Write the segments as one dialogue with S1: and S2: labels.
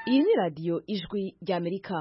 S1: Iyi ni radiyo ijwi ry'Amerika.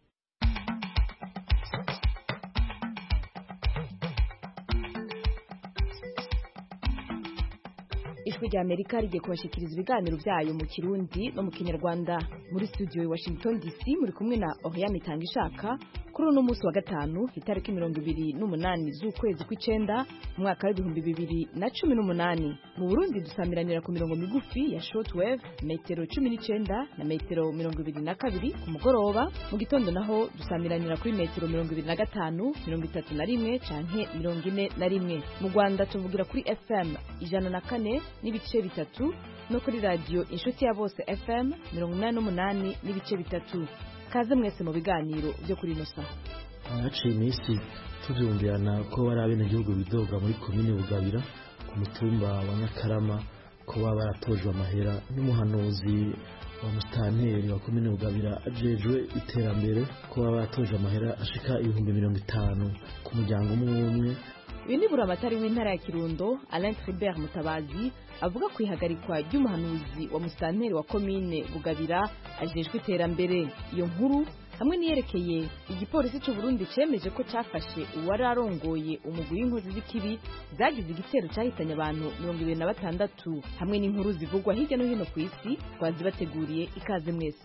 S1: Ijwi ry'Amerika rigiye kubashikiriza ibiganiro byayo mu Kirundi no mu Kinyarwanda. Muri studio ya Washington DC muri kumwe na Oriane Tangishaka. Kuri uno munsi wa gatanu itariki 28 z'ukwezi kw'icenda mu mwaka wa 2018. Mu Burundi dusamiranira ku mirongo migufi ya shortwave metero 19 na metero 22 ku mugoroba. Mu gitondo naho dusamiranira kuri metero 25, 31 canke 41. Mu Rwanda tuvugira kuri FM 104 n'ibice bitatu no kuri radio Inshuti ya Bose FM 88 n'ibice bitatu. Kaze mwese mu biganiro byo kuri Nosa.
S2: Haciye iminsi tuvyumvirana ko bari abenegihugu bidoga muri komine Bugabira ku mutumba wa Nyakarama ko baba baratojwe amahera n'umuhanuzi wa mustanteri wa komine Bugabira ajejwe iterambere ko baba baratojwe amahera ashika 50,000 ku muryango umwe.
S1: Uyu ni buramatari w'intara ya Kirundo Alain Tribert Mutabazi avuga kwihagarikwa ry'umuhanuzi wa mustanteri wa komine Bugabira ajejwe iterambere. Iyo nkuru hamwe niyerekeye igipolisi cy'u Burundi cemeje ko cafashe uwari arongoye umugwi w'inkozi z'ikibi zagize igitero cyahitanye abantu 26 hamwe n'inkuru zivugwa hirya no hino ku isi twazibateguriye. Ikaze mwese.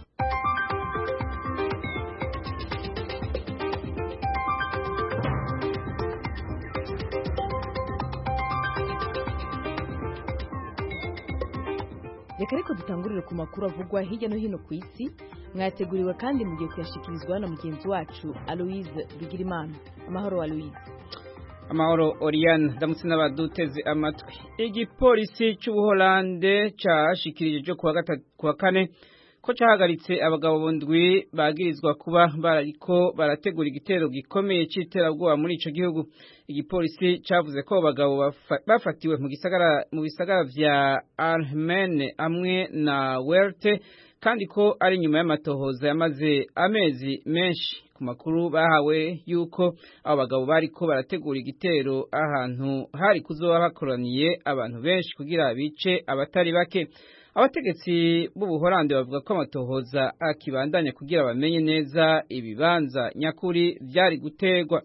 S1: Reka ariko dutangurire ku makuru avugwa hirya no hino ku isi mwateguriwe kandi mugiye kuyashikirizwa na mugenzi wacu Aloise Bigirimana. Amahoro Aloise.
S3: Amahoro Oriane, ndamutse n'abaduteze amatwi. Igipolisi cy'Ubuholande cyashikirije kuwa kane ko cyahagaritse abagabo ndwi bagirizwa kuba bariko barategura igitero gikomeye cy'iterabwoba muri ico gihugu. Igipolisi cavuze ko abagabo bafatiwe mu bisagara vya Arnhem amwe na Werte kandi ko ari nyuma y'amatohoza yamaze amezi menshi. Ku makuru bahawe yuko abo bagabo bariko barategura igitero ahantu hari kuzoba hakoraniye abantu benshi kugira bice abatari bake. Abategetsi b'Ubuholande bavuga ko amatohoza akibandanya kugira bamenye neza ibibanza nyakuri vyari gutegwa.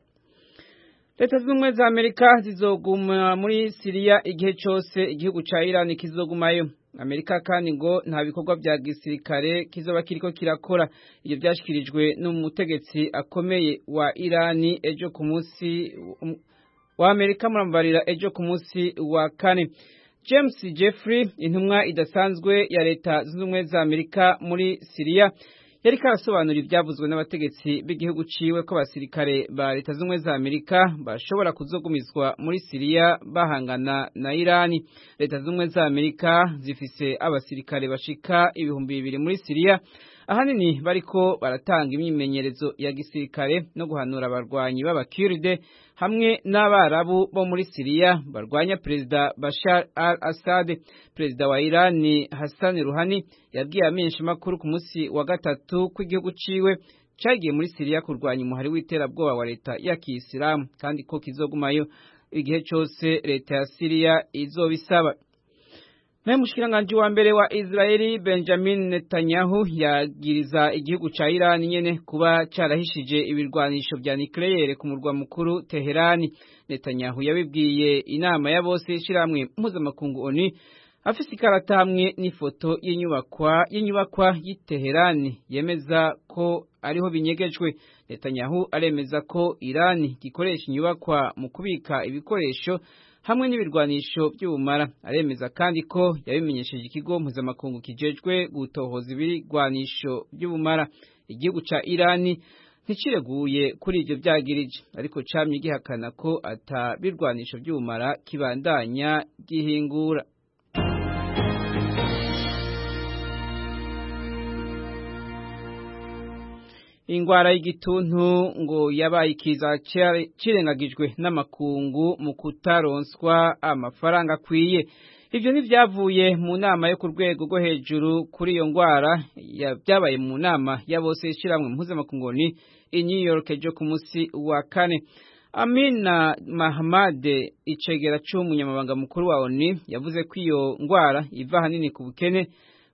S3: Leta z'Ubumwe za Amerika zizoguma muri Syria igihe cyose igihugu ca Iran kizogumayo. Amerika kandi ngo nta bikorwa vya gisirikare kizoba kiriko kirakora. Iyo byashikirijwe n'umutegetsi akomeye wa Iran ejo ku munsi wa Amerika murambarira ejo ku munsi wa kane. James Jeffrey, intumwa idasanzwe ya Leta zunze ubumwe za Amerika muri Syria, yari karasobanura ibyavuzwe n'abategetsi b'igihugu ciwe ko abasirikare ba Leta zunze ubumwe za Amerika bashobora kuzogumizwa muri Syria bahangana na Irani. Leta zunze ubumwe za Amerika zifise abasirikare bashika 2,000 muri Syria, ahanini bariko baratanga imyimenyerezo ya gisirikare no guhanura abarwanyi b'abakurde hamwe n'abarabu bo muri Syria barwanya Perezida Bashar al-Assad. Perezida wa Iran Hassan Rouhani yabwiye amenshi makuru ku munsi wa gatatu ko igihugu ciwe cagiye muri Syria kurwanya umuhari w'iterabwoba wa leta ya Kiyisilamu kandi ko kizogumayo igihe cyose leta ya Syria izobisaba. Na mushikiranganje wa mbere wa Israeli Benjamin Netanyahu yagiriza igihugu ca Iran nyene kuba carahishije ibirwanisho vya nucleaire ku murwa mukuru Teherani. Netanyahu yabibwiye inama ya bose ishiramwe mpuzamakungu ONU afise ikarata hamwe n'ifoto y'inyubakwa y'Iteherani yemeza ko ariho binyegejwe. Netanyahu aremeza ko Iran gikoresha inyubakwa mu kubika ibikoresho hamwe n'ibirwanisho by'ubumara. Aremeza kandi ko yabimenyesheje ikigo mpuzamakungu kijejwe gutohoza ibirwanisho by'ubumara. Igihugu ca Iran nticireguye kuri ivyo vyagirije, ariko camye gihakana ko ata birwanisho by'ubumara kibandanya gihingura. Ingwara y'igituntu ngo yabaye ikiza cirengagijwe n'amakungu mu kutaronswa amafaranga akwiye. Ivyo ntivyavuye mu nama yo ku rwego rwo hejuru kuri iyo ngwara byabaye mu nama ya bose ishiramwe mpuzamakungu i New York ejo ku munsi wa kane. Amina Mahmad icegera c'umunyamabanga mukuru wa ONU yavuze ko iyo ngwara iva hanini ku bukene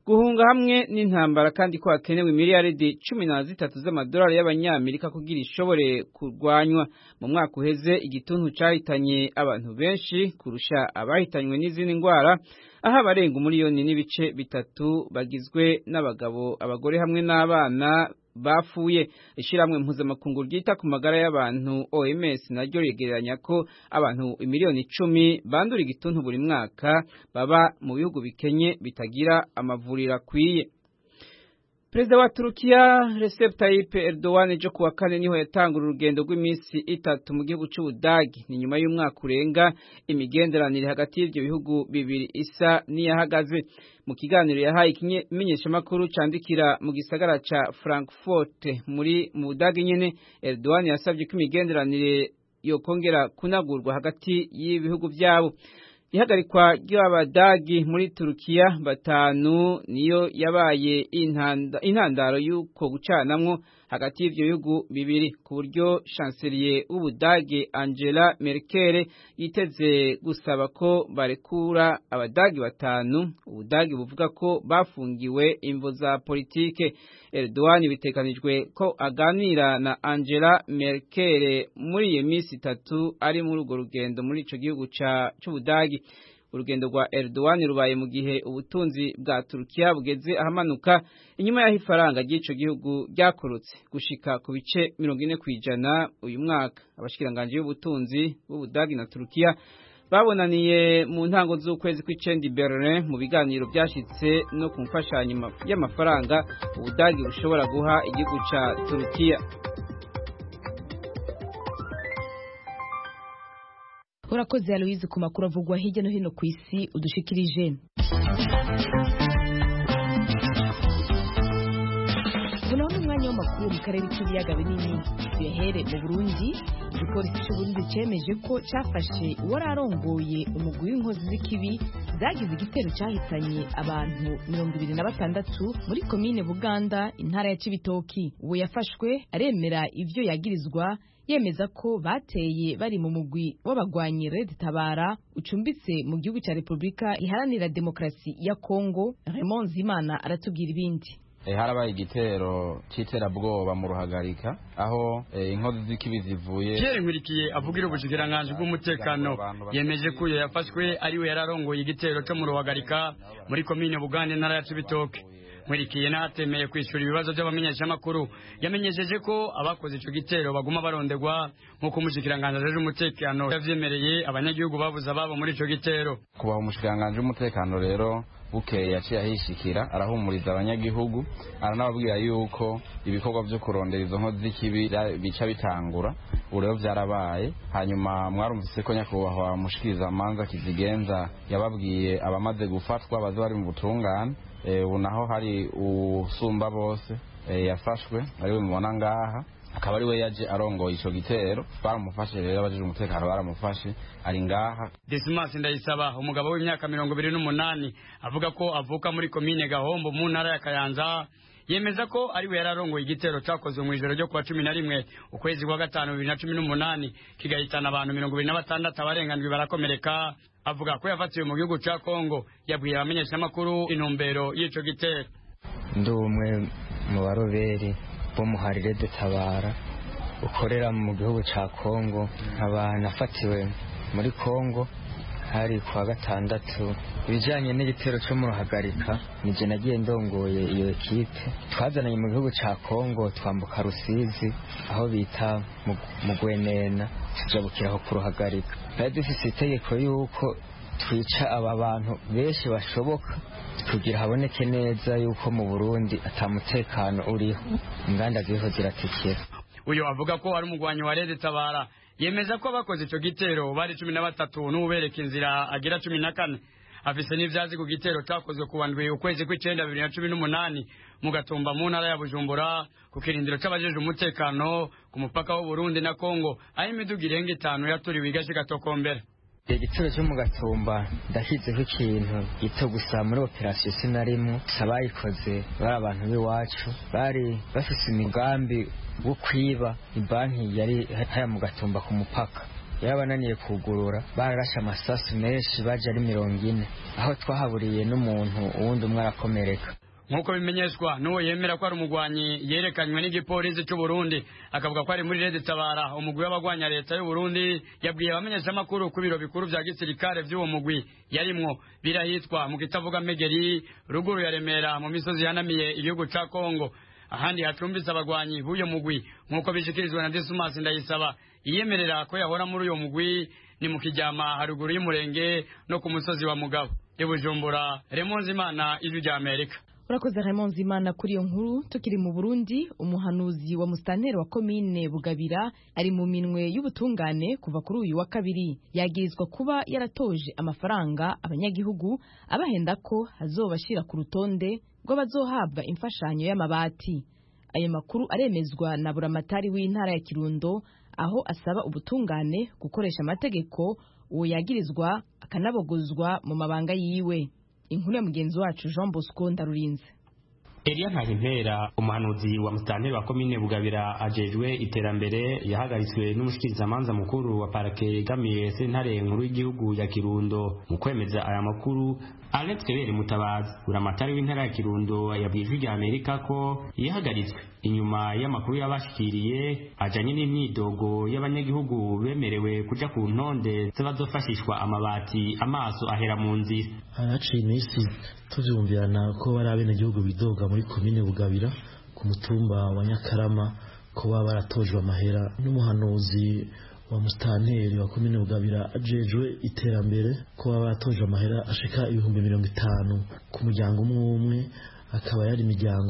S3: guhunga hamwe n'intambara kandi ko hakenewe miliyaridi 13 z'amadolari y'abanyamerika kugira ishobore kurwanywa. Mu mwaka uheze igituntu cyahitanye abantu benshi kurusha abahitanywe n'izindi ndwara, aho abarenga umuliyoni n'ibice bitatu bagizwe n'abagabo, abagore hamwe n'abana bafuye. Ishiramwe mpuzamakungu ryita ku magara y'abantu OMS naryo yegeranya ko abantu miliyoni 10 bandura igituntu buri mwaka baba mu bihugu bikenye bitagira amavuriro akwiye. Perezida wa Turukiya Recep Tayyip Erdogan ejo kuwa kane niho yatangura urugendo rw'iminsi 3 mu gihugu cy'Ubudagi. Ni nyuma y'umwaka urenga imigenderanire hagati y'ibyo bihugu bibiri isa niyahagaze. Mu kiganiro yahaye ikimenyeshamakuru candikira mu gisagara ca Frankfurt mu Budagi nyene, Erdogan yasabye ko imigenderanire yokongera kunagurwa hagati y'ibihugu byabo. Ihagarikwa ry'Abadagi muri Turukiya batanu niyo yabaye intandaro y'uko gucanamwo hagati y'ivyo bihugu bibiri, ku buryo chancelier w'Ubudagi Angela Merkel yiteze gusaba ko barekura Abadagi batanu Ubudagi buvuga ko bafungiwe imvo za politike. Erdogan bitekanijwe ko aganira na Angela Merkel muri iyo minsi 3 ari muri urwo rugendo muri ico gihugu c'Ubudagi. Urugendo rwa Erdogan rubaye mu gihe ubutunzi bwa Turukiya bugeze ahamanuka inyuma y'aho ifaranga ry'ico gihugu ryakorotse gushika ku bice 40% uyu mwaka. Abashikiranganje y'ubutunzi b'Ubudagi na Turukiya babonaniye mu ntango z'ukwezi kw'icenda Berlin mu biganiro byashitse no ku mfashanyo y'amafaranga Ubudagi bushobora guha igihugu ca Turukiya.
S1: Urakoze Aloise ku makuru avugwa hirya no hino ku isi udushikirije. Buno n'umwanya w'amakuru mu karere k'ibiyaga binini. Tuyahere mu Burundi. Igipolisi cy'Uburundi cyemeje ko cyafashe uwararongoye umugwi w'inkozi z'ikibi zagize igitero cyahitanye abantu 26 muri komine Buganda intara ya Cibitoki. Uwo yafashwe aremera ivyo yagirizwa, yemeza ko bateye bari mu mugwi w'abagwanyi Red Tabara ucumbitse mu gihugu cya Republika Iharanira Demokarasi ya Kongo. Raymond Zimana aratubwira ibindi.
S4: Harabaye igitero cy'iterabwoba mu Ruhagarika aho inkozi z'ikibi zivuye. Pierre Nkurikiye avugira ubushikiranganje bw'umutekano yemeje ko yafashwe ari we yararongoye igitero cyo mu Ruhagarika muri komine Buganda intara ya Cibitoke. Nkurikiye natemeye kwishura ibibazo by'abamenyeshamakuru yamenyesheje ko abakoze ico gitero baguma barondegwa nkuko umushikiranganje aje umutekano yavyemereye abanyagihugu babuza babo muri ico gitero. Kuba umushikiranganje w'umutekano rero bukeye yaciye ahishikira arahumuriza abanyagihugu aranababwira yuko ibikorwa byo kurondera izo nkozi z'ikibi bica bitangura. Urero byarabaye hanyuma mwarumvise ko nyakubahwa mushikiriza amanza Kizigenza yababwiye abamaze gufatwa bazo bari mu butungane. Ubu naho hari usumba bose yafashwe ariwe mubona ngaha, akaba ari we yaje arongoye ico gitero. Baramufashe rero abajije umutekano baramufashe ari ngaha. Dismas Ndayisaba umugabo w'imyaka 28 avuga ko avuka muri komine Gahombo mu ntara ya Kayanza yemeza ko ari we yararongoye igitero cyakozwe mu ijoro ryo kwa 11 ukwezi kwa 5 2018 kigahitana abantu 26 abarengandwi barakomereka. Avuga ko yafatiwe mu gihugu ca Kongo. Yabwiye abamenyeshamakuru intumbero y'ico gitero.
S5: Ndi umwe mu baroberi bo muhari Red Tabara ukorera mu gihugu ca Kongo, nkaba nafatiwe muri Kongo hari kwa 6. Ibijanye n'igitero cyo mu Ruhagarika nije nagiye ndongoye iyo ekipe twazananye mu gihugu ca Kongo twambuka Rusizi aho bita mu Gwenena tujabukiraho ku Ruhagarika. Bari dufise itegeko yuko twica aba bantu benshi bashoboka kugira haboneke neza yuko mu Burundi atamutekano uriho, inganda ziriho ziratikira.
S4: Uyo avuga ko ari umugwanyi wa Red Tabara yemeza ko abakoze ico gitero bari 13 n'ubereka inzira agira 14. Afise n'ivyazi ku gitero cyakozwe kuwandwe ukwezi kw'icenda 2018 mu Gatumba mu ntara ya Bujumbura ku kirindiro c'abajeje umutekano ku mupaka w'u Burundi na Kongo, aho imiduga irenga 5 yaturiwe igashika Tokombera.
S5: Igitero cyo mu Gatumba ndashyizeho ikintu gito gusa muri operation sinarimo sabayikoze bari abantu b'iwacu bari bafise imigambi wo kwiba ibanki yari haya mu Gatumba ku mupaka. yabananiye kugurura bararashe amasasu menshi baje ari 40 aho twahaburiye n'umuntu uwundi umwe arakomereka.
S4: Nkuko bimenyeshwa n'uwo yemera ko ari umugwanyi yerekanywe n'igipolisi cy'u Burundi akavuga ko ari muri Red Tabara umugwi w'abagwanya leta y'u Burundi yabwiye abamenyesha makuru ku biro bikuru vya gisirikare vy'uwo mugwi yarimwo birahitwa mu kitavuga Megeri ruguru ya Remera mu misozi yanamiye igihugu ca Kongo. Ahandi hacumbitse abagwanyi b'uyo mugwi nkuko bishikirizwa na Dismas Ndayisaba iyemerera ko yahora muri uyo mugwi ni mu Kijama haruguru y'umurenge no ku musozi wa Mugabo. Bujumbura, Raymond Zimana, Ijwi rya Amerika.
S1: Urakoze Raymond Zimana kuri iyo nkuru. Tukiri mu Burundi, umuhanuzi wa musitanteri wa komine Bugabira ari mu minwe y'ubutungane kuva kuri uyu wa kabiri. Yagirizwa kuba yaratoje amafaranga abanyagihugu abahenda ko azobashira ku rutonde ngo bazohabwa imfashanyo y'amabati. Ayo makuru aremezwa na buramatari w'intara ya Kirundo aho asaba ubutungane gukoresha amategeko uwo yagirizwa akanabogozwa mu mabanga yiwe. Inkuru ya mugenzi wacu Jean Bosco Ndarurinze.
S6: Elia Ntahimpera umuhanuzi wa musitanteri wa komine Bugabira ajejwe iterambere yahagaritswe n'umushikirizamanza mukuru wa parake yegamiye sentare nkuru y'igihugu ya Kirundo. Mu kwemeza aya makuru Alex Kebere Mutabazi buramatari w'intara ya Kirundo yabwiye Ijwi rya Amerika ko yahagaritswe inyuma y'amakuru yabashikiriye ajanye n'imyidogo y'abanyagihugu bemerewe kuja ku ntonde z'abazofashishwa amabati amaso ahera mu nzira.
S2: Haraciye iminsi tuvyumvirana ko bari abenegihugu bidoga muri komine Bugabira ku mutumba wa Nyakarama ko baba baratojwe amahera n'umuhanuzi wa musitanteri wa komine Bugabira ajejwe iterambere ko baba baratojwe amahera ashika 50,000 ku muryango umwe akaba yari imiryango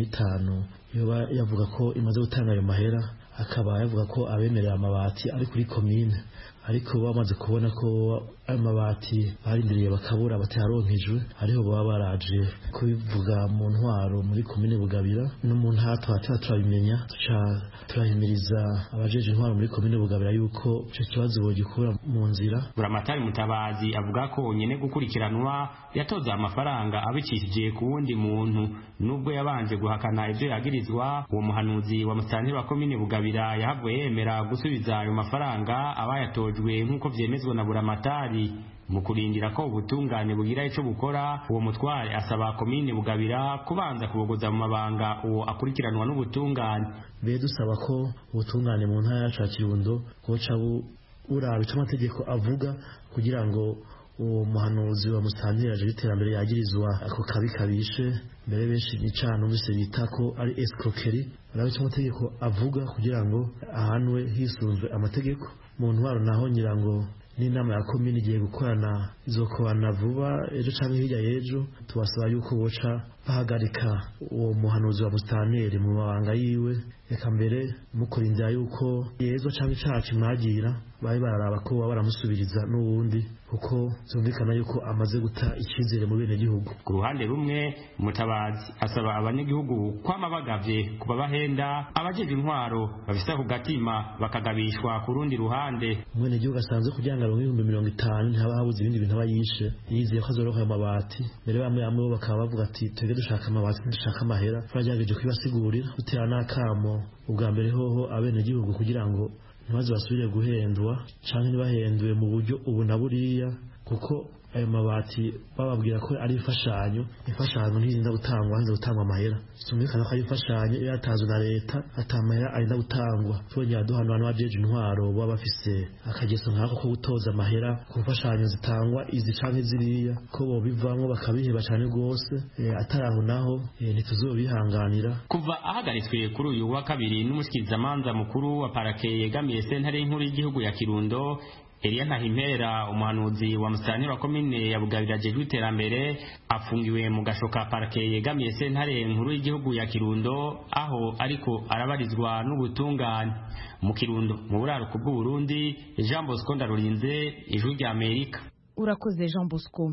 S2: 15 yoba yavuga ko imaze gutanga ayo mahera akaba yavuga ko abemerera amabati ari kuri komine ariko bamaze kubona ko amabati barindiriye bakabura bataronkejwe ariho baba baraje kubivuga mu ntwaro muri komine Bugabira no mu ntatwa turabimenya turahimiriza abajeje intwaro muri komine Bugabira yuko icyo kibazo bogikura mu nzira.
S6: Buramatari Mutabazi avuga ko nyene gukurikiranwa yatoza amafaranga abicishije ku wundi muntu nubwo yabanje guhakana ivyo yagirizwa. Uwo muhanuzi wa musitanteri wa komine Bugabira yahavuye yemera gusubiza ayo mafaranga abayatojwe nk'uko vyemezwa na buramatari. Mu kurindira ko ubutungane bugira ico bukora uwo mutware asaba komine Bugabira kubanza kubogoza mu mabanga uwo akurikiranwa n'ubutungane.
S2: Be dusaba ko ubutungane mu ntara ya Kirundo koca uraba ico amategeko avuga kugira ngo uwo muhanuzi wa musitanteri aje iterambere yagirizwa ako kabi kabishe mbere benshi nicano bise bita ko ari escroquerie. Uraba ico amategeko avuga kugira ngo ahanwe hisunzwe amategeko. Mu ntwaro naho nyirango n'inama ya komine igiye gukorana izokorana vuba ejo canke hirya y'ejo tubasaba yuko boca bahagarika uwo muhanuzi wa musitanteri mu mabanga yiwe reka mbere mukurindira yuko yezo canke icaha kimwagira babe bararaba ko baba baramusubiriza n'uwundi kuko zumvikana yuko amaze guta icyizere mu bene gihugu.
S6: Ku ruhande rumwe Mutabazi asaba abanyagihugu kwama bagavye kuba bahenda abajeje intwaro bafisa ku gatima bakagabishwa ku rundi ruhande.
S2: Mwene gihugu asanzwe kujyanga 50,000 ntaba habuze ibindi bintu abayishe yizeye ko azoroka amabati mbere bamwe bakaba bavuga ati twege dushaka amabati dushaka amahera turagejeje kwibasigurira dutera n'akamo ubwa mbere hoho abene gihugu kugira ngo ntibaze basubire guhendwa canke ntibahenduwe mu buryo ubu na buriya kuko ayo mabati bababwira ko ari imfashanyo ntizinda gutangwa hanze gutangwa amahera tumvikana ko ari imfashanyo iyo yatanzwe na leta atamahera arinda gutangwa twongera duhana abantu bajeje intwaro baba bafise akageso nkako ko gutoza amahera ku mfashanyo zitangwa izi canke ziriya ko bo bivamwo bakabiheba cane rwose ataraho naho ntituzobihanganira.
S6: Kuva ahagaritswe kuri uyu wa kabiri n'umushikirizamanza mukuru wa parake yegamiye sentare nkuru y'igihugu ya Kirundo Elia Ntahimpera umuhanuzi wa musitanteri wa komine ya Bugabira ajejwe iterambere afungiwe mu gashoka parake yegamiye sentare nkuru y'igihugu ya Kirundo aho ariko arabarizwa n'ubutungane. Mu Kirundo mu buraruko bw'u Burundi, Jean Bosco Ndarurinze, Ijwi rya Amerika.
S1: Urakoze Jean Bosco.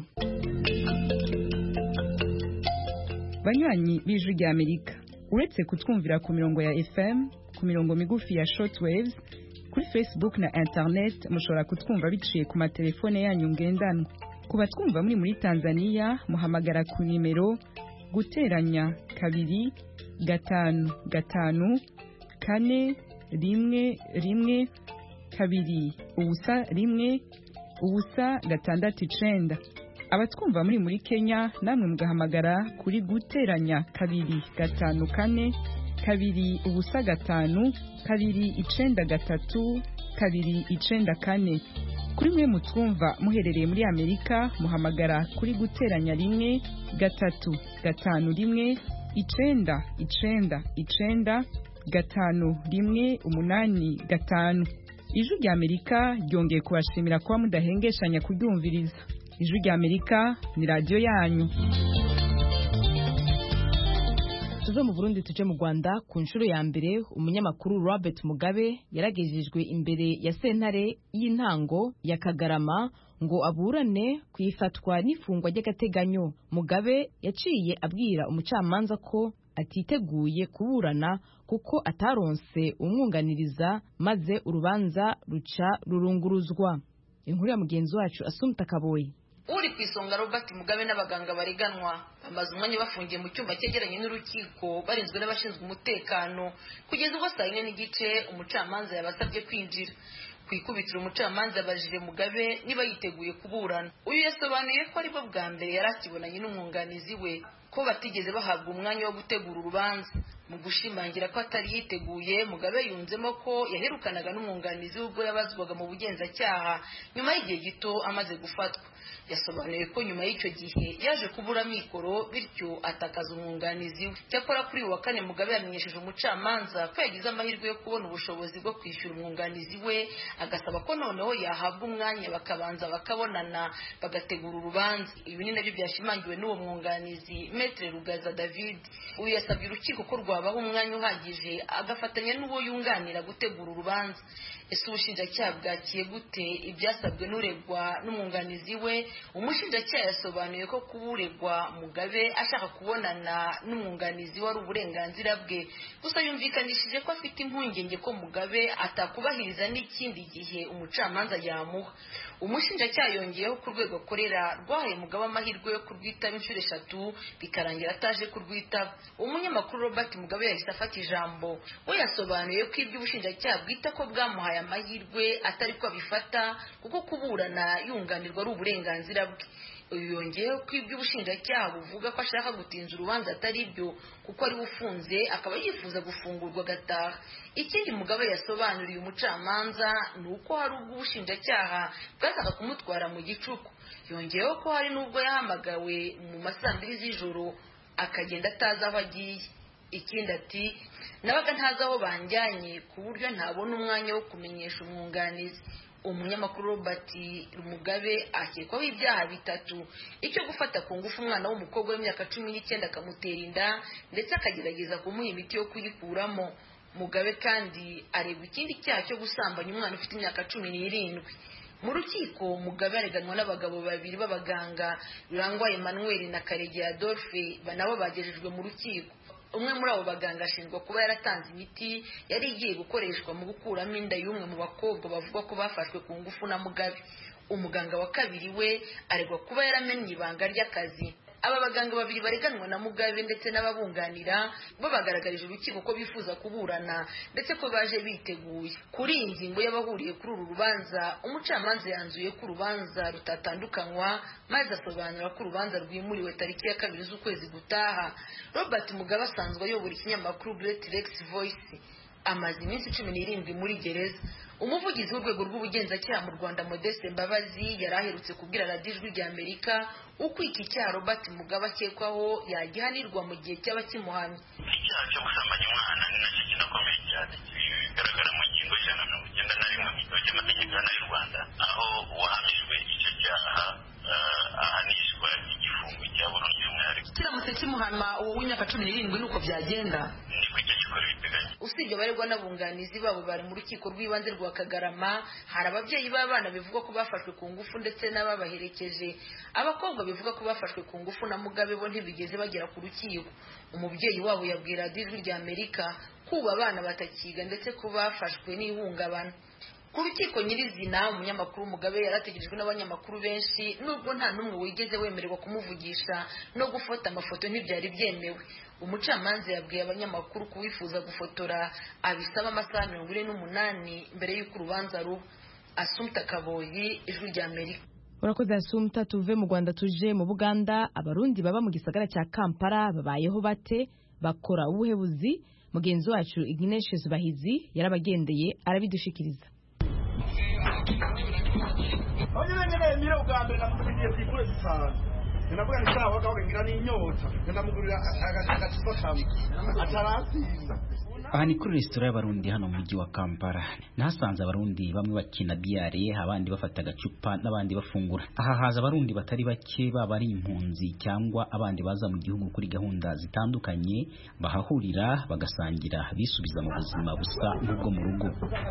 S7: Banywanyi b'Ijwi rya Amerika uretse kutwumvira ku mirongo ya FM ku mirongo migufi ya shortwaves kuri Facebook na internet mushobora kutwumva biciye ku matelefone yanyu ngendanwa. Kuba twumva muri Tanzania muhamagara ku nimero guteranya 2 5 5 4 1 1 kabiri ubusa rimwe ubusa gatandatu icenda. Abatwumva muri Kenya namwe mugahamagara kuri guteranya kabiri gatanu kane kabiri ubusa gatanu kabiri icenda gatatu kabiri icenda kane. Kuri mwe mutwumva muherereye muri Amerika muhamagara kuri guteranya rimwe gatatu gatanu rimwe icenda icenda icenda gatanu rimwe umunani gatanu. Ijwi rya Amerika ryongeye kubashimira kuba mudahengeshanya kuryumviriza. Ijwi rya Amerika ni radio yanyu.
S1: Tuve mu Burundi tuje mu Rwanda. Ku nshuro ya mbere umunyamakuru Robert Mugabe yaragejejwe imbere ya sentare y'intango ya Kagarama ngo aburane kwifatwa n'ifungwa ry'agateganyo. Mugabe yaciye abwira umucamanza ko atiteguye kuburana kuko ataronse umwunganiriza, maze urubanza ruca rurunguruzwa. Inkuru ya mugenzi wacu Asumta Kaboyi.
S8: Uri kwisonga Robert Mugabe n'abaganga bareganwa bamaze umwanya bafungiye mu cyumba cyegeranye n'urukiko barinzwe n'abashinzwe umutekano kugeza ubwo saa 4:30 umucamanza yabasabye kwinjira. Kwikubitira umucamanza abajije Mugabe niba yiteguye kuburana. Uyu yasobanuye ko aribwo bwa mbere yarakibonanye n'umwunganizi we ko batigeze bahabwa umwanya wo gutegura urubanza. Mu gushimangira ko atari yiteguye, Mugabe yunzemo ko yaherukanaga n'umwunganizi ubwo yabazwaga mu bugenzacyaha nyuma y'igihe gito amaze gufatwa. Yasobanuye ko nyuma y'icyo gihe yaje kubura mikoro bityo atakaza umwunganizi we. Cyakora kuri wa kane Mugabe yamenyesheje umucamanza ko yagize amahirwe yo kubona ubushobozi bwo kwishyura umwunganizi we, agasaba ko noneho yahabwa umwanya bakabanza bakabonana bagategura urubanza. Ibi ni nabyo byashimangiwe n'uwo mwunganizi Maître Rugaza David. Uyu yasabye urukiko ko rwabaho umwanya uhagije agafatanya n'uwo yunganira gutegura urubanza. Ese ubushinjacyaha bwakiye gute ibyasabwe n'uregwa n'umwunganizi we? Umushinjacyaha yasobanuye ko kuburegwa Mugabe ashaka kubonana n'umwunganizi wari uburenganzira bwe, gusa yumvikanishije ko afite impungenge ko Mugabe atakubahiriza n'ikindi gihe umucamanza yamuha. Umushinjacyaha yongeyeho ku rwego akorera rwahaye Mugabe amahirwe yo kurwitaba inshuro 3 bikarangira ataje kurwitaba. Umunyamakuru Robert Mugabe yahise afata ijambo. We yasobanuye ko ibyo ubushinjacyaha bwita ko bwamuhaye amahirwe atari ko abifata kuko kuburana yunganirwa ari uburenganzira bwe. Uyu yongeyeho ko ibyo ubushinjacyaha buvuga ko ashaka gutinza urubanza atari byo kuko ari ufunze akaba yifuza gufungurwa agataha. Ikindi Mugabe yasobanuriye umucamanza ni uko hari ubwo ubushinjacyaha bwasaga kumutwara mu gicuku. Yongeyeho ko hari n'ubwo yahamagawe mu masaa 2 z'ijoro akagenda atazi aho agiye. Ikindi ati nabaga ntazi aho banjyanye ku buryo ntabona umwanya wo kumenyesha umwunganizi. Umunyamakuru Robert Mugabe akekwaho ibyaha 3: icyo gufata ku ngufu umwana w'umukobwa w'imyaka 19 akamutera inda ndetse akagerageza kumuha imiti yo kuyikuramo. Mugabe kandi aregwa ikindi cyaha cyo gusambanya umwana ufite imyaka 17. Mu rukiko Mugabe areganwa n'abagabo babiri b'abaganga, Rurangwa Emmanuel na Karegeya Adolphe, banabo bagejejwe mu rukiko. Umwe muri abo baganga ashinjwa kuba yaratanze imiti yari igiye gukoreshwa mu gukuramo inda y'umwe mu bakobwa bavuga ko bafashwe ku ngufu na Mugabe. Umuganga wa kabiri we aregwa kuba yaramennye ibanga ry'akazi. Aba baganga babiri bareganwa na Mugabe ndetse n'ababunganira bo bagaragarije urukiko ko bifuza kuburana ndetse ko baje biteguye. Kuri iyi ngingo y'abahuriye kuri uru rubanza, umucamanza yanzuye ko urubanza rutatandukanywa, maze asobanura ko urubanza rwimuriwe tariki ya 2 z'ukwezi gutaha. Robert Mugabe asanzwe ayobora ikinyamakuru Great Lakes Voice, amaze iminsi 17 muri gereza. Umuvugizi w'urwego rw'ubugenzacyaha mu Rwanda Modeste Mbabazi yaraherutse kubwira Radio Ijwi rya Amerika uko iki cyaha Robert Mugabe akekwaho yagihanirwa mu gihe cy'abakimuhamye.
S9: Icyaha cyo gusambanya umwana ni nacyo kinakomeye cyane, bigaragara mu ngingo y'ijana na 91 mu gitabo cy'amategeko y'u Rwanda, aho uwahamijwe icyo cyaha ahanishwa igifungo cya burundu y'umwihariko.
S8: Kiramutse kimuhama uwo w'imyaka 17 nuko byagenda.
S9: Niko icyo gikora biteganya.
S8: Usibye abaregwa n'abunganizi babo bari mu rukiko rw'ibanze rwa Kagarama, hari ababyeyi b'abana bivugwa ko bafashwe ku ngufu ndetse n'ababaherekeje. Abakobwa bivugwa ko bafashwe ku ngufu na Mugabe bo ntibigeze bagera ku rukiko. Umubyeyi wabo yabwira Ijwi rya Amerika ko abana batakiga ndetse ko bafashwe n'ihungabana. ku rukiko nyirizina umunyamakuru Mugabe yarategerejwe n'abanyamakuru benshi nubwo nta n'umwe wigeze wemererwa kumuvugisha no gufata amafoto ntibyari byemewe. Umucamanza yabwiye abanyamakuru kuwifuza gufotora abisaba amasaha 48 mbere y'uko urubanza ruba. Assumpta Kaboyi, Ijwi ry'Amerika.
S1: Urakoze Assumpta. Tuve mu Rwanda tuje mu Buganda. Abarundi baba mu gisagara cya Kampala babayeho bate, bakora ubuhebuzi? Mugenzi wacu Ignatius Bahizi yarabagendeye arabidushikiriza.
S10: Aha ni kuri resitora y'abarundi hano mu mujyi wa Kampala. Nahasanze abarundi bamwe bakina biyare, abandi bafata agacupa n'abandi bafungura. Aha haza abarundi batari bake, baba ari impunzi cyangwa abandi baza mu gihugu kuri gahunda zitandukanye, bahahurira bagasangira bisubiza mu buzima busa nk'ubwo mu rugo.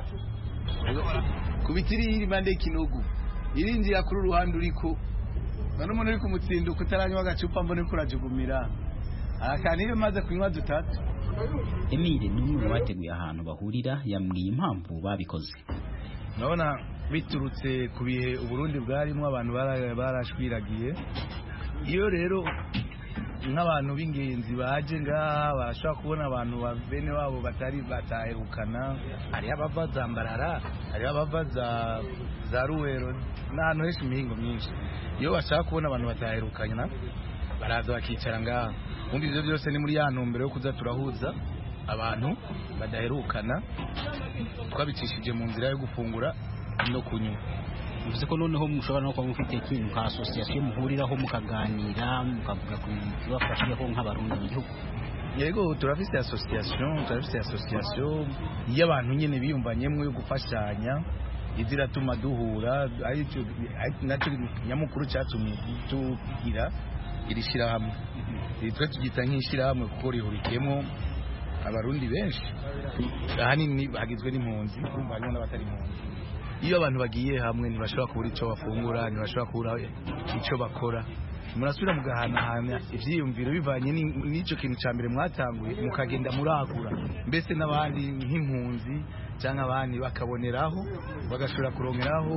S11: Kubitiri iri mande kinogu irinzi ya kuri ruhande uriko bano umuntu uri kumutsinduka utaranywa agacupa mbone kurajugumira akanire maze kunywa dutatu.
S10: Emile n'umwe wateguye ahantu bahurira yambwiye impamvu babikoze.
S11: Nabona biturutse ku bihe Uburundi bwarimo abantu barashwiragiye. Iyo rero nk'abantu b'ingenzi baje ngaha bashaka kubona abantu bene wabo batari batahukana, hari abava Zambarara, hari abava za Ruwero n'ahantu henshi imihingo myinshi. Iyo bashaka kubona abantu batahukana baraza bakicara ngaha. Umbi ibyo byose ni muri ya ntumbero yo kuza turahuza abantu badaherukana, twabicishije mu nzira yo gufungura no kunywa.
S10: Bivuze ko noneho mushobora no kuba mufite ikintu nka association muhuriraho mukaganira mukavuga ku bibafashijeho nk'abarundi mu gihugu.
S11: Yego turafite association y'abantu nyene biyumvanyemwe yo gufashanya iziratuma duhura, ari nacyo nyamukuru cyatumye tugira irishira hamwe. Twe tugita nk'ishira hamwe kuko rihurikiyemo abarundi benshi, ahanini bagizwe n'impunzi, kumva harimo n'abatari impunzi. Iyo abantu bagiye hamwe ntibashobora kubura icyo bafungura, ntibashobora kubura icyo bakora, murasubira mugahanahana ivyiyumviro bivanye n'icyo kintu cya mbere mwatanguye, mukagenda muragura mbese n'abandi nk'impunzi cyangwa abandi bakaboneraho bagashobora kurongeraho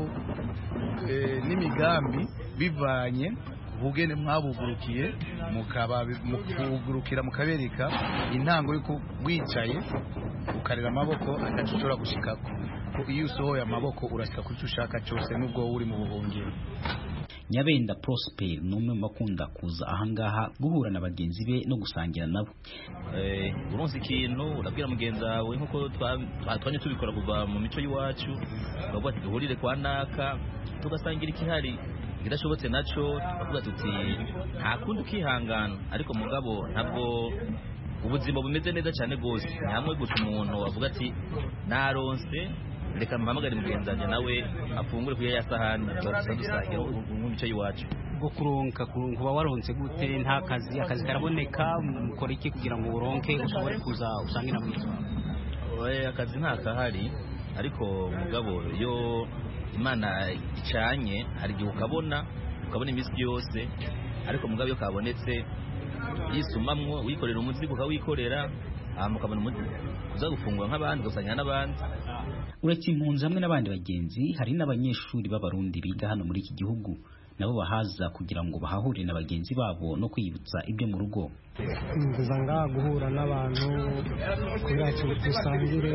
S11: n'imigambi bivanye ubugene mwabugurukiye, mukabugurukira mukabereka intango yuko wicaye ukarera amaboko atacushobora gushikako. Iyo usohoye amaboko urasika kuri cyo ushaka cyose nubwo uri mu buhungiro.
S10: Nyabenda Prosper n'umwe mu bakunda kuza ahangaha guhura na bagenzi be no gusangira nabo.
S12: Uronse ikintu urabwira mugenzi wawe nkuko twanye tubikora kuva mu mico y'iwacu, bavuga ati duhurire kwa naka tugasangira ikihari, irashobotse naco tuvuga tuti nta kundi ukihangana, ariko mugabo ntabwo ubuzima bumeze neza cyane gose. Hamwe gusa umuntu wavuga ati naronse reka mpamagare mugenzi wanjye nawe afungure kuya yasahani dusangira mu mico y'iwacu.
S10: Bwo kuronka kuba waronse gute? Nta akazi karaboneka, mukora iki kugira ngo uronke ushobore kuza usangira mu mico?
S12: Akazi nta kahari, ariko mugabo yo Imana icanye hari igihe ukabona iminsi yose, ariko mugabo yo kabonetse yisumamwo wikorera umuzigo ukawikorera mukabona umuzigo uza gufungura nk'abandi gusanya n'abandi.
S10: Uretse impunzi hamwe n'abandi bagenzi, hari n'abanyeshuri b'abarundi biga hano muri iki gihugu, nabo bahaza kugira ngo bahahurire na bagenzi babo no kwiyibutsa ibyo mu rugo.
S13: Nza ngaha guhura n'abantu kugira ngo dusangire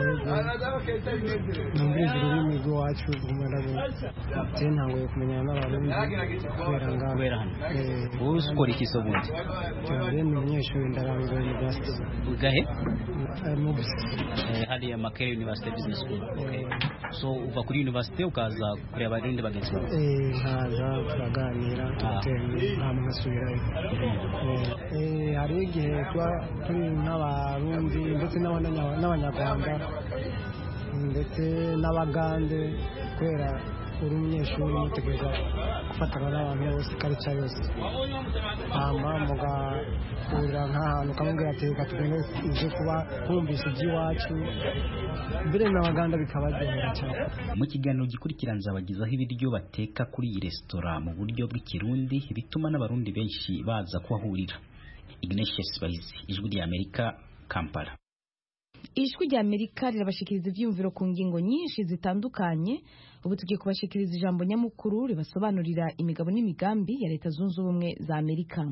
S13: numvise ururimi rw'iwacu rw'umurage. Ntanguye kumenyana n'abarundi kubera hano.
S10: Wowe ukora iki so bundi?
S13: Ni umunyeshuri ndarangiza university.
S10: Gahe?
S13: Mubisi.
S10: Hali ya Makerere University Business School. Okay. So uva kuri university ukaza kureba abarundi bagenzi bawe?
S13: Nkaza turaganira tugatera nkasubirayo. Hari igihe tuba turi n'abarundi ndetse n'abanyarwanda ndetse n'abagande, kubera uri umunyeshuri mutegereza gufatana n'abantu bose karica yose, hama mugahurira nk'ahantu ukamubwira ati reka tugende uje kuba wumvise iby'iwacu, mbere n'abaganda bikabaryohera cyane.
S10: Mu kiganiro gikurikira nzabagezaho ibiryo bateka kuri iyi resitora mu buryo bw'ikirundi bituma n'abarundi benshi baza kuhahurira. Ignatius Bahizi, Ijwi ry'Amerika, Kampala.
S1: ijwi rya Amerika rirabashikiriza ivyumviro ku ngingo nyinshi zitandukanye. Ubu tugiye kubashikiriza ijambo nyamukuru ribasobanurira imigabo n'imigambi ya Leta Zunze Ubumwe za Amerika.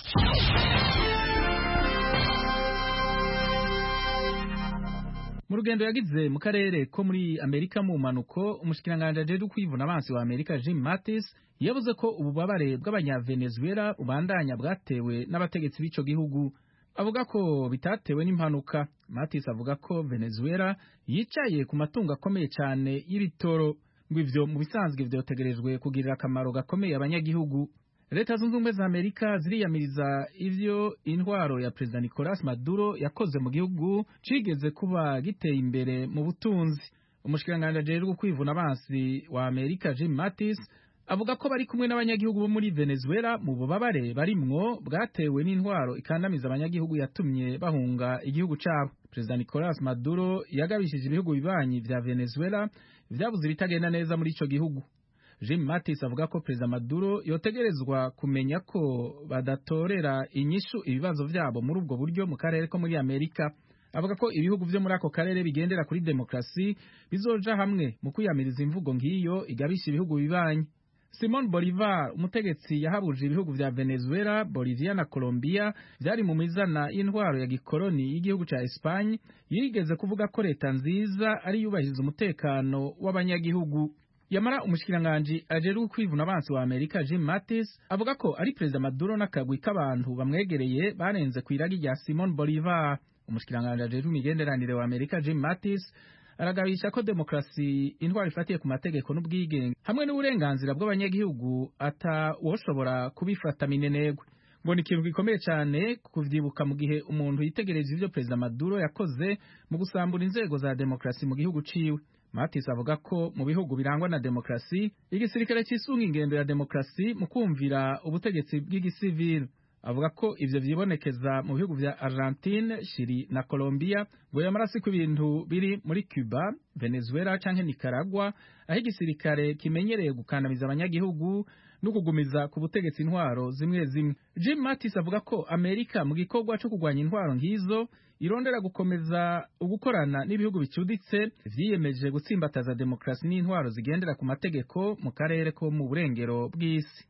S14: Mu rugendo yagize mu karere ko muri Amerika mu manuko, umushikiranganje ajejwe kwivuna abansi wa Amerika Jim Mattis yavuze ko ububabare bw'abanyavenezuela ubandanya bwatewe n'abategetsi b'ico gihugu. Avuga ko bitatewe n'impanuka. Mattis avuga ko Venezuela yicaye ku matungo akomeye cyane y'ibitoro, ngo ivyo mu bisanzwe vyotegerejwe kugirira akamaro gakomeye abanyagihugu. Leta Zunze Ubumwe za Amerika ziriyamiriza ivyo intwaro ya Perezida Nicolas Maduro yakoze mu gihugu cigeze kuba giteye imbere mu butunzi. Umushikiranganje ajejwe kwivuna abansi wa Amerika Jim Mattis avuga ko bari kumwe n'abanyagihugu bo muri Venezuela mu bubabare barimwo bwatewe n'intwaro ikandamiza abanyagihugu yatumye bahunga igihugu cabo. Perezida Nicolas Maduro yagabishije ibihugu bibanyi vya Venezuela vyabuze ibitagenda neza muri ico gihugu. Jim Mattis avuga ko Perezida Maduro yotegerezwa kumenya ko badatorera inyishu ibibazo vyabo muri ubwo buryo mu karere ko muri Amerika. Avuga ko ibihugu vyo muri ako karere bigendera kuri demokrasi bizoja hamwe mu kwiyamiriza imvugo ngiyo igabisha ibihugu bibanyi. Simon Bolivar, umutegetsi yahabuje ibihugu vya Venezuela, Bolivia na Colombia vyari mu mizana y'intwaro ya gikoloni y'igihugu ca Espagne, yigeze kuvuga ko leta nziza ari yubahiriza umutekano w'abanyagihugu. Yamara umushikiranganje ajejwe kwivuna abansi wa Amerika Jim Mattis avuga ko ari Perezida Maduro n'akagwi k'abantu bamwegereye barenze kwiragi rya Simon Bolivar. Umushikiranganje ajejwe imigenderanire wa Amerika Jim Mattis aragabisha ko demokrasi intwaro ifatiye ku mategeko n'ubwigenge hamwe n'uburenganzira bw'abanyagihugu woshobora kubifata minenegwe. Ngo ni ikintu gikomeye cyane kuvyibuka mu gihe umuntu yitegereza ivyo Perezida Maduro yakoze mu gusambura inzego za demokrasi mu gihugu ciwe. Mattis avuga ko mu bihugu birangwa na demokrasi igisirikare cisunga ingendo ya demokrasi mu kumvira ubutegetsi bw'igisivili. Avuga ko ivyo vyibonekeza mu bihugu vya Argentine, Chile na Colombia, ngo yamarasi ku bintu biri muri Cuba, Venezuela canke Nicaragua, aho igisirikare kimenyereye gukandamiza abanyagihugu no kugumiza ku butegetsi intwaro zimwe zimwe. Jim Mattis avuga ko Amerika mu gikorwa cyo kugwanya intwaro ngizo irondera gukomeza ugukorana n'ibihugu bicuditse vyiyemeje gutsimbataza demokrasi n'intwaro zigendera ku mategeko mu karere ko mu burengero bw'isi.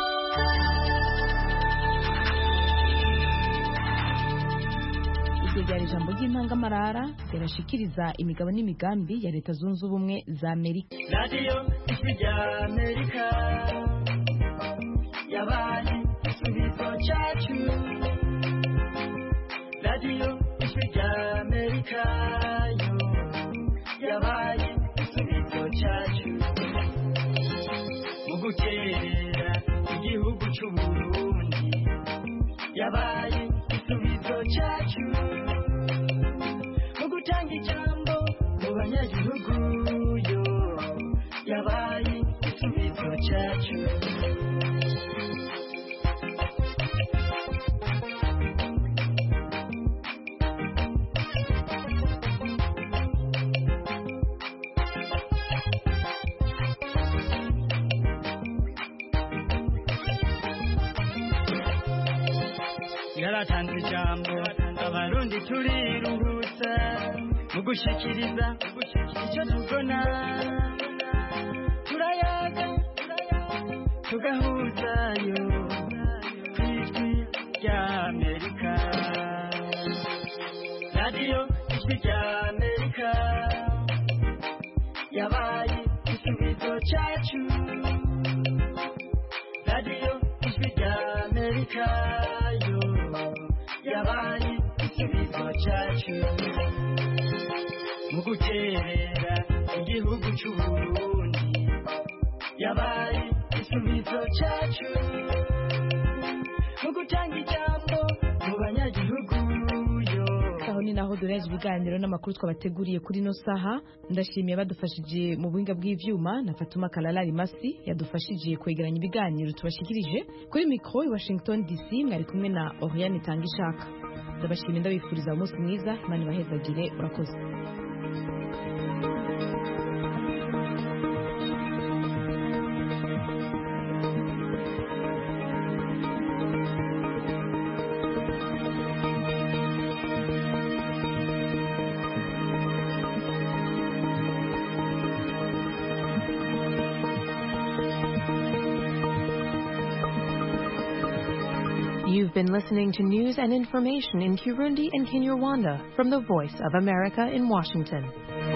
S1: Ryari ijambo ry'intangamarara rirashikiriza imigabo n'imigambi ya Leta Zunze Ubumwe za Amerika.
S15: Radio ya Amerika yabaye igisubizo cyacu. Radio ya Amerika yabaye igisubizo cyacu. Mu gukerera igihugu cy'u Burundi yabaye igisubizo cyacu. Gutanga ijambo mu banyagihugu yo yabaye igisubizo cyacu. Yaratanze ijambo abarundi turiruhutsa mu gushikiriza icyo tubona, turayaga tugahuzayo kw'ijwi rya Amerika. Radio ijwi rya Amerika yabaye igisubizo cyacu. Radio ijwi rya Amerika yo yabaye igisubizo cyacu. Mu gukerera igihugu cy'u Burundi yabaye igisubizo cyacu. Mu gutanga ijambo mu banyagihugu yo.
S1: Aho ni naho dureje ibiganiro n'amakuru twabateguriye kuri no saha. Ndashimiye badufashije mu buhinga bw'ivyuma na Fatuma Kalala Rimasi yadufashije kwegeranya ibiganiro tubashikirije. Kuri micro i Washington DC mwari kumwe na Oriane Tangishaka. Ndabashimiye ndabifuriza umunsi mwiza, Imana ibahezagire. Urakoze.
S16: You've been listening to news and information in Kirundi and Kinyarwanda from the Voice of America in Washington.